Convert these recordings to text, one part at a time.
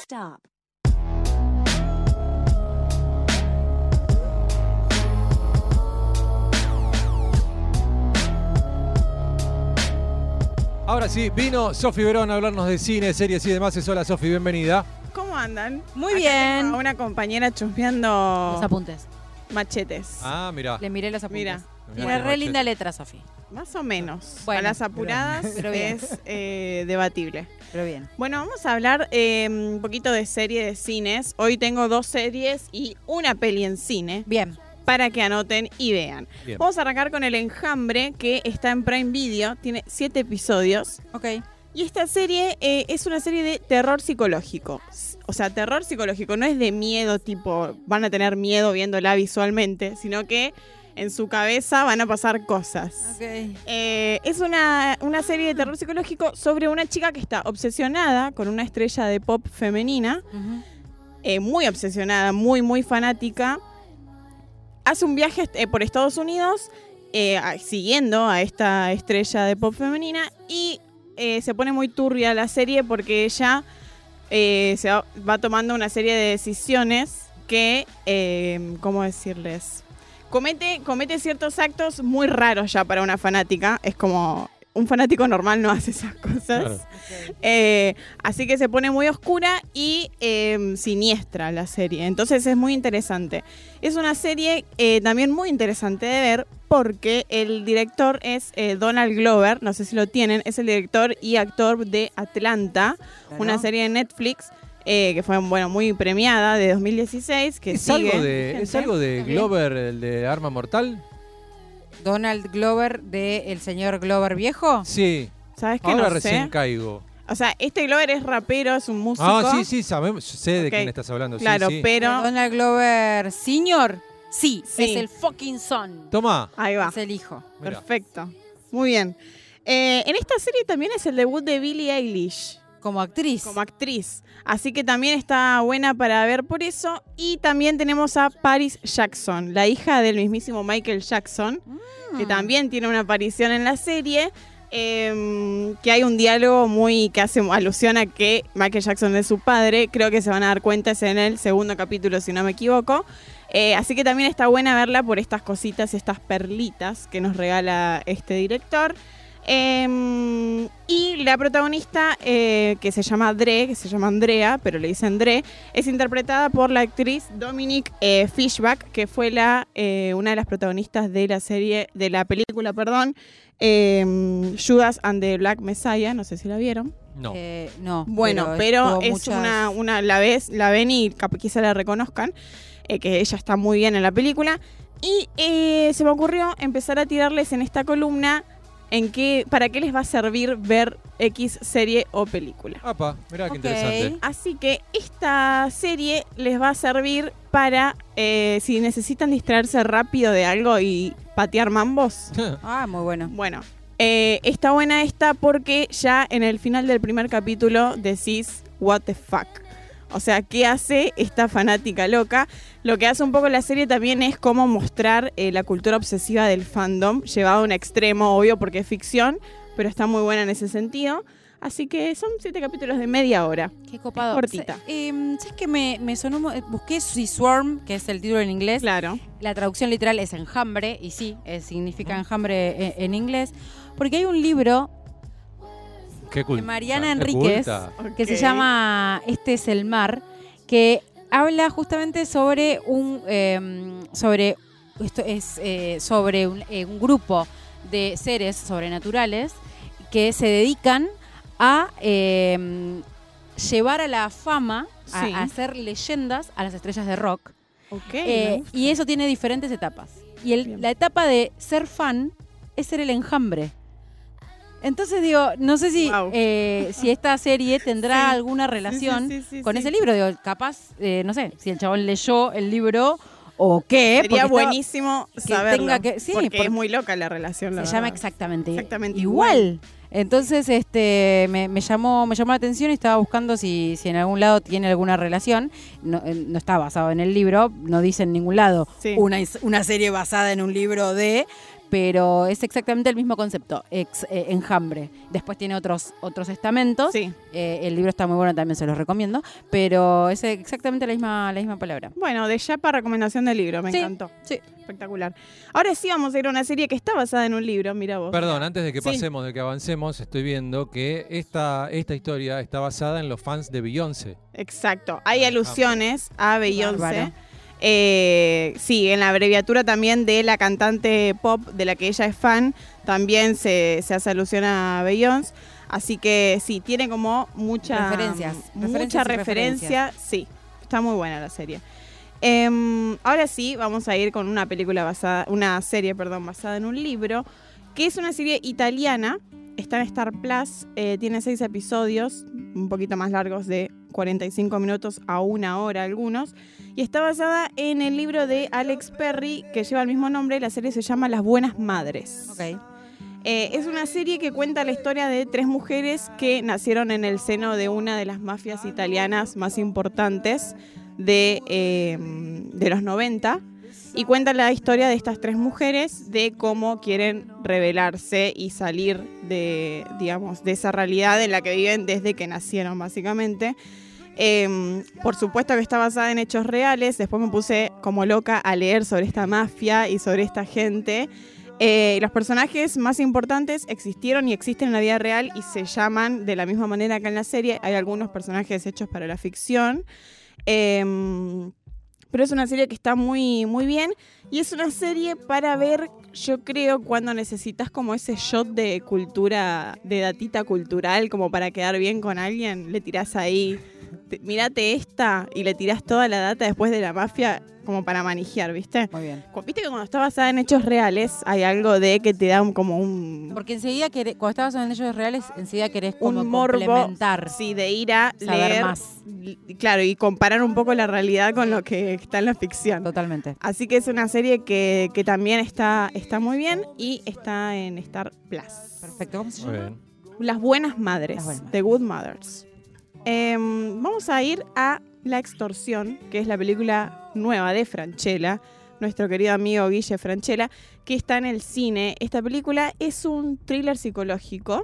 Stop. Ahora sí, vino Sofi Verón a hablarnos de cine, series y demás. Hola Sofi, bienvenida. ¿Cómo andan? Muy Acá bien. tengo a una compañera chusmeando Los apuntes. machetes. Ah, mirá. Le miré los apuntes. Mira. Tiene re linda letra, Sofi. Más o menos. Bueno, a las apuradas pero bien. es debatible. Pero bien. Bueno, vamos a hablar un poquito de serie de cines. Hoy tengo 2 series y una peli en cine Bien. para que anoten y vean. Bien. Vamos a arrancar con El Enjambre, que está en Prime Video. Tiene 7 episodios. Ok. Y esta serie es una serie de terror psicológico. O sea, terror psicológico. No es de miedo, tipo, van a tener miedo viéndola visualmente, sino que en su cabeza van a pasar cosas. Ok. Es una serie de terror psicológico sobre una chica que está obsesionada con una estrella de pop femenina. Muy obsesionada, muy, muy fanática. Hace un viaje por Estados Unidos siguiendo a esta estrella de pop femenina y se pone muy turbia la serie porque ella va tomando una serie de decisiones que, ¿cómo decirles? Comete ciertos actos muy raros ya para una fanática. Es como, un fanático normal no hace esas cosas. Claro. Así que se pone muy oscura y siniestra la serie. Entonces es muy interesante. Es una serie también muy interesante de ver porque el director es Donald Glover. No sé si lo tienen. Es el director y actor de Atlanta, Claro. una serie de Netflix que fue muy premiada de 2016. Que ¿Es algo sigue, ¿Es algo de Glover, el de Arma Mortal? Donald Glover de El Señor Glover Viejo. Sí. ¿Sabes qué? Ahora No recién sé. caigo. O sea, este Glover es rapero, es un músico. Ah, sí, sabemos, sé de Ok. quién estás hablando. Claro, sí. pero Donald Glover Senior. Sí, Sí. es el fucking son. Tomá. ahí va. Es el hijo. Mirá. Perfecto. Muy bien. En esta serie también es el debut de Billie Eilish Como actriz. como actriz. Así que también está buena para ver por eso. Y también tenemos a Paris Jackson, la hija del mismísimo Michael Jackson, que también tiene una aparición en la serie. Que hay un diálogo que hace alusión a que Michael Jackson es su padre. Creo que se van a dar cuenta, es en el segundo capítulo, si no me equivoco. Así que también está buena verla por estas cositas, estas perlitas que nos regala este director. Y la protagonista, que se llama Andrea, pero le dicen Dre, es interpretada por la actriz Dominique Fishback, que fue una de las protagonistas de la película, Judas and the Black Messiah. No sé si la vieron. No. No. Bueno, pero tuvo es muchas- la ven y quizá la reconozcan, que ella está muy bien en la película. Y se me ocurrió empezar a tirarles en esta columna para qué les va a servir ver X serie o película. Apa, mirá qué Ok. interesante. Así que esta serie les va a servir para si necesitan distraerse rápido de algo y patear mambos. Ah, muy bueno. Bueno, está buena esta porque ya en el final del primer capítulo decís, what the fuck. O sea, ¿qué hace esta fanática loca? Lo que hace un poco la serie también es cómo mostrar la cultura obsesiva del fandom, llevado a un extremo, obvio, porque es ficción, pero está muy buena en ese sentido. Así que son 7 capítulos de media hora. Qué copado. Cortita. ¿Sabes qué me sonó? Busqué Swarm, que es el título en inglés. Claro. La traducción literal es enjambre, y sí, significa enjambre en inglés. Porque hay un libro Qué culta. de Mariana qué Enríquez culta. que se Ok. llama Este es el mar, que habla justamente sobre un un grupo de seres sobrenaturales que se dedican a llevar a la fama, Sí. a hacer leyendas a las estrellas de rock. Ok. Y eso tiene diferentes etapas. Y Bien. la etapa de ser fan es ser el enjambre. Entonces digo, no sé si, Wow. si esta serie tendrá Sí. alguna relación sí, con sí. ese libro. Digo, capaz, no sé, si el chabón leyó el libro o qué. porque Sería estaba- buenísimo saberlo. tenga que- sí, porque porque es muy loca la relación. la Se llama verdad. exactamente igual. igual. Entonces me llamó la atención y estaba buscando si en algún lado tiene alguna relación. No está basado en el libro, no dice en ningún lado Sí. una serie basada en un libro pero es exactamente el mismo concepto, enjambre. Después tiene otros estamentos. Sí. El libro está muy bueno, también se los recomiendo, pero es exactamente la misma palabra. Bueno, de Yapa, recomendación del libro, me encantó. Sí. Espectacular. Ahora sí vamos a ir a una serie que está basada en un libro, mira vos. Perdón, antes de que Sí. pasemos, de que avancemos, estoy viendo que esta historia está basada en los fans de Beyoncé. Exacto. Hay alusiones a Beyoncé. Bárbaro. Sí, en la abreviatura también de la cantante pop de la que ella es fan, también se hace alusión a Beyoncé. Así que sí, tiene como mucha Referencias. referencia. Sí, está muy buena la serie. Ahora sí, vamos a ir con una serie basada en un libro, que es una serie italiana. Está en Star Plus, tiene 6 episodios, un poquito más largos, de 45 minutos a 1 hora algunos, y está basada en el libro de Alex Perry, que lleva el mismo nombre. La serie se llama Las Buenas Madres. Ok. Es una serie que cuenta la historia de 3 mujeres que nacieron en el seno de una de las mafias italianas más importantes de los 90. Y cuenta la historia de estas 3 mujeres, de cómo quieren rebelarse y salir de esa realidad en la que viven desde que nacieron, básicamente. Por supuesto que está basada en hechos reales. Después me puse como loca a leer sobre esta mafia y sobre esta gente. Los personajes más importantes existieron y existen en la vida real y se llaman de la misma manera que en la serie. Hay algunos personajes hechos para la ficción. Pero es una serie que está muy, muy bien. Y es una serie para ver, yo creo, cuando necesitas como ese shot de cultura, de datita cultural, como para quedar bien con alguien. Le tirás ahí, mírate esta, y le tirás toda la data después de la mafia, como para manejar, ¿viste? Muy bien. Viste que cuando está basada en hechos reales, hay algo de que te da como un... Porque enseguida, cuando estabas en hechos reales, enseguida querés como un morbo, complementar. sí, de ir a saber leer más. Claro, y comparar un poco la realidad con lo que está en la ficción. Totalmente. Así que es una serie que también está muy bien y está en Star Plus. Perfecto. ¿Cómo se Muy llama? bien. Las Buenas Madres, Las Buenas Madres. The Good Mothers. Vamos a ir a La Extorsión, que es la película nueva de Francella, nuestro querido amigo Guille Francella, que está en el cine. Esta película es un thriller psicológico.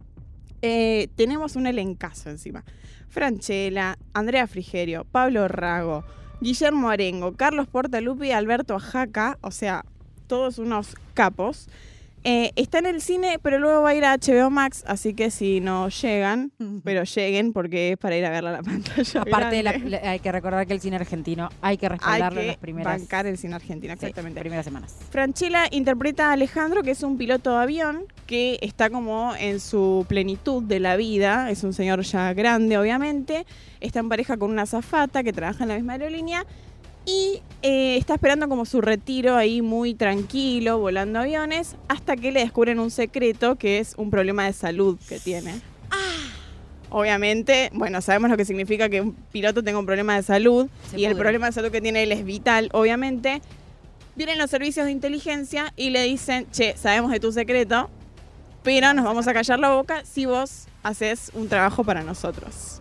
Tenemos un elencazo encima. Francella, Andrea Frigerio, Pablo Rago, Guillermo Arengo, Carlos Portalupi, Alberto Ajaca, o sea, todos unos capos. Está en el cine, pero luego va a ir a HBO Max, así que si no llegan, pero lleguen porque es para ir a verla a la pantalla. Aparte, grande. hay que recordar que el cine argentino hay que respaldarlo Hay en las que primeras, bancar el cine argentino, exactamente. primeras semanas. Francella interpreta a Alejandro, que es un piloto de avión que está como en su plenitud de la vida. Es un señor ya grande, obviamente. Está en pareja con una azafata que trabaja en la misma aerolínea. Y está esperando como su retiro ahí muy tranquilo, volando aviones, hasta que le descubren un secreto que es un problema de salud que tiene. Obviamente, bueno, sabemos lo que significa que un piloto tenga un problema de salud y el problema de salud que tiene él es vital, obviamente. Vienen los servicios de inteligencia y le dicen, che, sabemos de tu secreto, pero nos vamos a callar la boca si vos haces un trabajo para nosotros.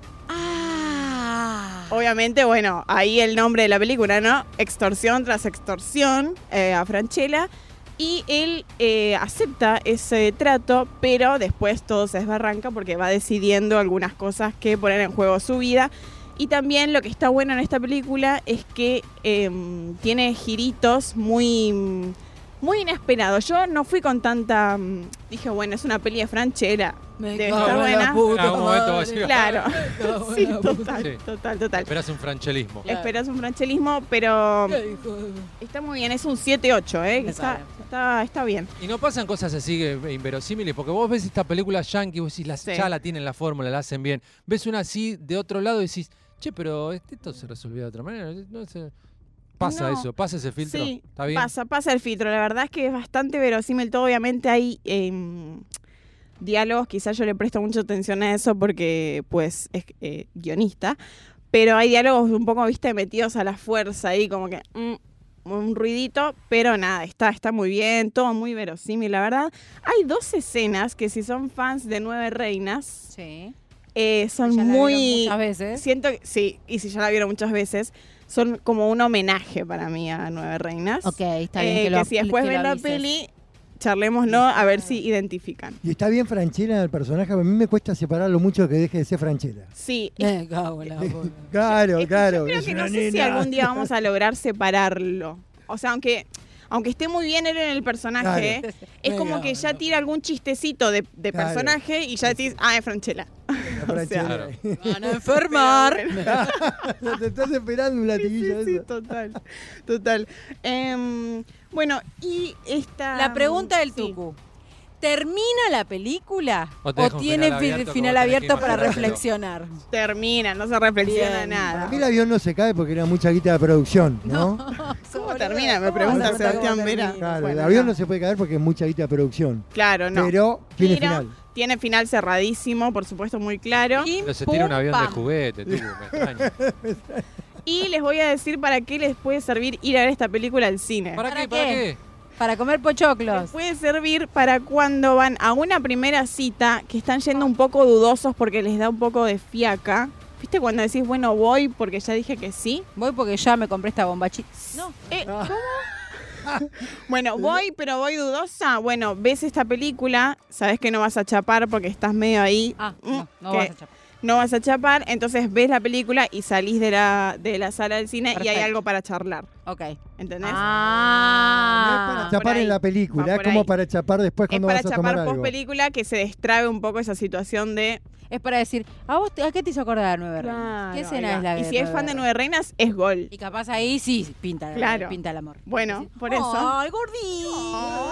Obviamente, bueno, ahí el nombre de la película, ¿no? Extorsión tras extorsión a Francella. Y él acepta ese trato, pero después todo se desbarranca porque va decidiendo algunas cosas que ponen en juego su vida. Y también lo que está bueno en esta película es que tiene giritos muy, muy inesperados. Yo no fui con tanta... dije, bueno, es una peli de Francella. Debe estar buena. En algún momento va a llegar. Claro. Sí, Sí. total. Esperás un franchelismo. Claro. Esperás un franchelismo, pero está muy bien. Es un 7-8, ¿eh? Me sale. Está bien. Y no pasan cosas así inverosímiles, porque vos ves esta película yankee, vos decís, Sí. ya la tienen la fórmula, la hacen bien. Ves una así de otro lado y decís, che, pero esto se resolvió de otra manera. No sé. Pasa No. eso, pasa ese filtro. Sí, ¿Está bien? pasa el filtro. La verdad es que es bastante verosímil todo. Obviamente hay diálogos, quizás yo le presto mucha atención a eso porque pues es guionista, pero hay diálogos un poco, viste, metidos a la fuerza ahí, como que un ruidito, pero nada, está muy bien, todo muy verosímil, la verdad. Hay 2 escenas que si son fans de Nueve Reinas, Sí. son Ya la muy... vieron muchas veces. Siento que sí, y si ya la vieron muchas veces, son como un homenaje para mí a Nueve Reinas. Ok, está bien que si después ven la peli, charlémoslo a ver si identifican. Y está bien Franchella en el personaje, a mí me cuesta separarlo mucho que deje de ser Franchella. Sí, Cago en la bola. Claro, es que claro. yo creo es que una no sé si nena. algún día vamos a lograr separarlo. O sea, aunque esté muy bien él en el personaje, Claro. es como Venga, que ya bueno. tira algún chistecito de Claro. personaje y ya decís, es Franchella. La Franchella. Claro. Van a enfermar. Te estás esperando un latiguillo Sí, de eso. total. Bueno, y esta... La pregunta del sí. Tucu. ¿Termina la película O o, te deja un tiene final abierto, final como tenés abierto que para imaginártelo? reflexionar? Termina, no se reflexiona Bien. nada. Para mí el avión no se cae porque era mucha guita de producción, ¿no? ¿Cómo termina? Me pregunta Sebastián Vera. Claro, Bueno, el avión no. no se puede caer porque es mucha guita de producción. Claro, no. Pero tiene final. Tiene final cerradísimo, por supuesto, muy claro. Y Pero se tira un pum, avión de pam. juguete, tú, me extraña. Y les voy a decir para qué les puede servir ir a ver esta película al cine. ¿Para ¿Para qué? ¿Para qué? qué? Para comer Les pochoclos. puede servir para cuando van a una primera cita que están yendo un poco dudosos porque les da un poco de fiaca. ¿Viste cuando decís, bueno, voy porque ya dije que sí? Voy porque ya me compré esta bombachita. No. ¿Cómo? Bueno, voy, pero voy dudosa. Bueno, ves esta película, sabes que no vas a chapar porque estás medio ahí. Ah, no que vas a chapar. no vas a chapar, entonces ves la película y salís de la sala del cine y hay Perfecto. algo para charlar. Ok. ¿Entendés? No es Ah. para por chapar ahí, en la va película, es por como ahí. para chapar después Es cuando para vas a tomar chapar algo. post película que se destrabe un poco esa situación de... Es para decir, ¿a qué te hizo acordar Nueve Reinas? ¿Qué Claro, escena ahí es va. la Y si es fan de Nueve Reinas, es gol. Y capaz ahí sí pinta, Claro. pinta el amor. Bueno, Decir, por eso. ¡Ay, gordito!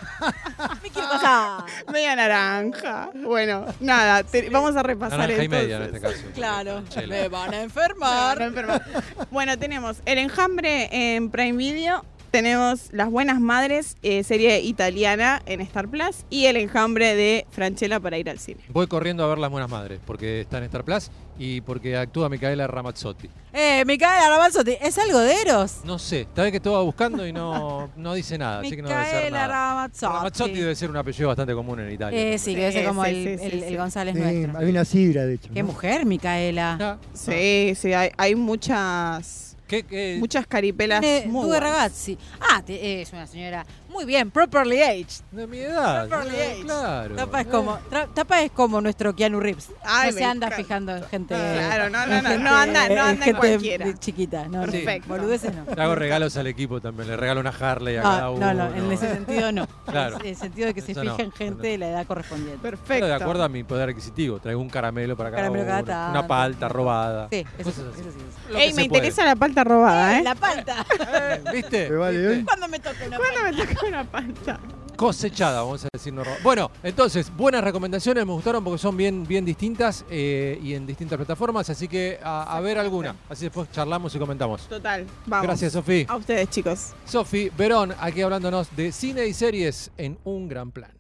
Me quiero casar. Media naranja. Bueno, nada, vamos a repasar Naranja y entonces. media en este caso. Claro. Chela. Me van a No, enfermar. no enferma. Bueno, tenemos El Enjambre en Prime Video. Tenemos Las Buenas Madres, serie italiana en Star Plus. Y El Enjambre de Franchella para ir al cine. Voy corriendo a ver Las Buenas Madres, porque está en Star Plus y porque actúa Micaela Ramazzotti. Micaela Ramazzotti, ¿es algo de Eros? No sé, esta vez que estaba buscando y no dice nada, así que no debe ser Micaela nada. Ramazzotti. Ramazzotti debe ser un apellido bastante común en Italia. Sí, debe ser como Sí, el, sí, el- sí. el González Sí, nuestro. hay una sidra, de hecho. Qué ¿no? mujer, Micaela. Ah, Sí, hay muchas muchas caripelas muy Due buenas. ragazzi. Es una señora muy bien, properly aged. de mi edad. Properly aged. Claro. Tapa es como nuestro Keanu Reeves. Ay, No se me anda encanta. fijando en gente. Claro, no en anda en gente cualquiera. chiquita. No, Perfecto. Boludeces no. Le hago regalos al equipo también, le regalo una Harley a cada uno. No, en ese sentido no. Claro. En el sentido de que se Eso fija no, en gente de la edad correspondiente. Perfecto. Pero de acuerdo a mi poder adquisitivo, traigo un caramelo para cada Caramelo uno, cada tanto. una palta robada. Sí, eso sí, cosas así. eso sí. Lo que Ey, se me puede. interesa la palta robada, ¿eh? La palta. ¿Viste? Me vale, ¿Viste? ¿eh? ¿Cuándo me toca una ¿Cuándo palta? me toca una palta? Cosechada, vamos a decir. Bueno, entonces, buenas recomendaciones, me gustaron porque son bien distintas y en distintas plataformas, así que a ver alguna. Así después charlamos y comentamos. Total, vamos. Gracias, Sofi. A ustedes, chicos. Sofi Verón, aquí hablándonos de cine y series en un gran plan.